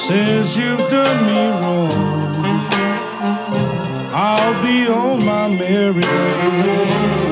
Since you've done me wrong, I'll be on my merry way.